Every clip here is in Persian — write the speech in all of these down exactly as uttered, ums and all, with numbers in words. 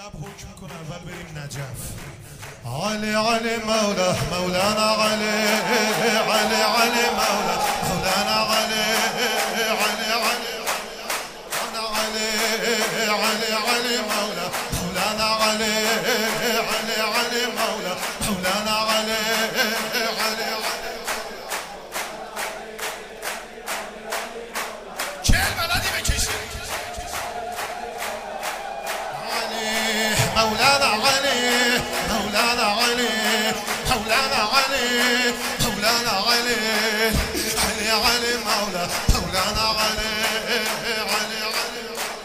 شب حکم کن اول بریم نجف. علی علی مولا مولانا علی علی علی مولا مولانا علی علی علی علی علی علی مولا مولانا علی علی علی مولا مولانا علی علی چهل بلدی بکشی مولانا علي مولانا علي مولانا علي مولانا علي علي علي مولا مولانا علي علي علي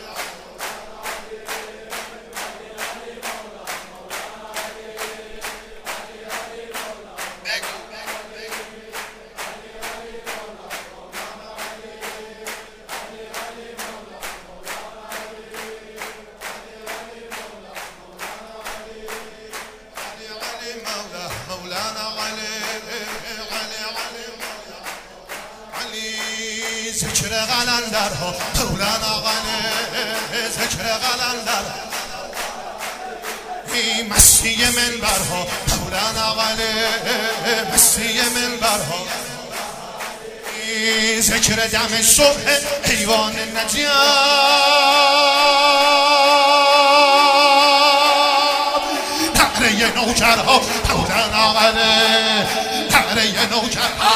مولانا علي علي علي علي ذکر قلندرها مولانا علي ذکر قلندر ای مستی منبرها مولانا علي مستی منبرها ای ذکر دم صبح ایوان نجف تحریه نوکرها مولانا علي تحریه نوکرها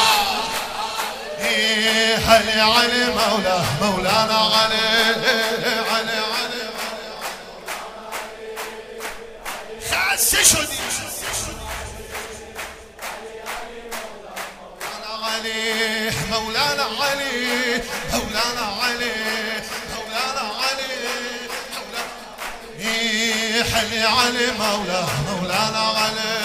علي علي مولا مولانا علي علي علي خسته شدی علي مولانا علي مولانا علي مولانا علي علي علي مولا مولانا علي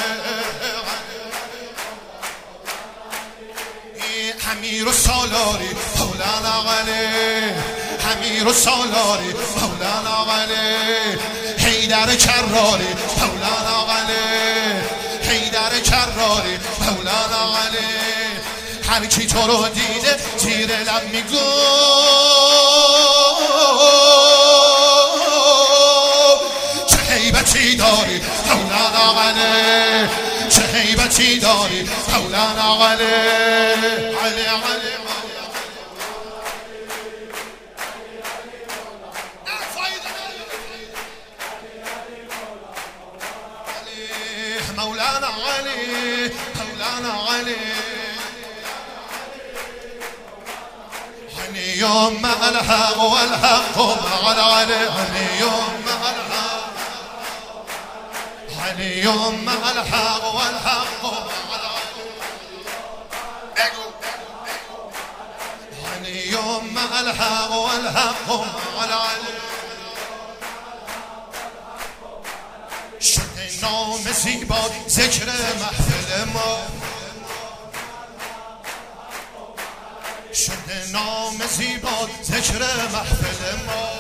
امیر سالاری مولانا علي امیر سالاری مولانا علي حیدر کراری مولانا علي حیدر کراری مولانا علي هر کی تو رو دیده زیر لب میگو چه هیبتی داری مولانا علي چه هیبتی داری مولانا علي علي علي مولانا علي مولانا علي هني يوم مع الحق والحق مع العلي هني يوم مع الحق هني يوم مع الحق والحق مع العلي هني يوم مع الحق والحق مع العلي شده نام زیبا ذکر محفل ما شده نام زیبا ذکر محفل ما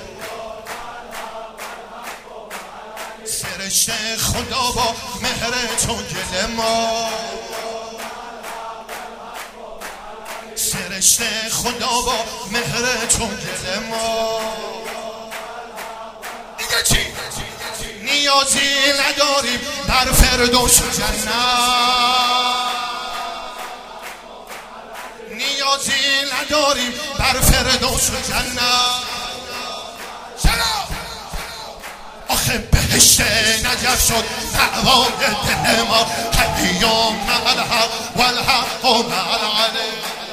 سرشت خدا با مهر تو گل ما سرشت خدا با مهر تو گل ما دیگه چی؟ نیازی نداریم در فردوس و جنت نیازی نداریم در فردوس و جنت چرا؟ آخه بهشت نجف شد دعوای دل ما هلیوم مع الحق والحق مع العلی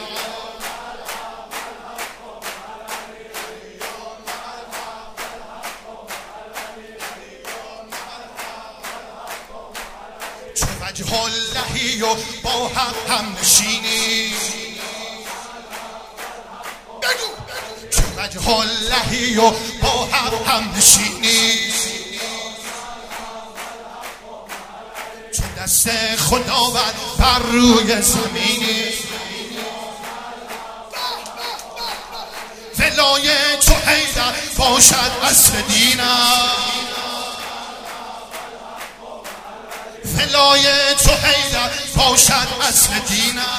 چه وجه اللهی و با حق هم نشینی چه وجه اللهی و با حق هم نشینی چون دست خداوند بر روی زمینی ولای تو حیدر باشد اصل دینم ولای تو حیدر باشد اصل دینم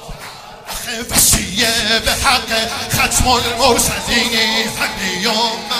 وسیع به حق ختم المرسلین هلیوم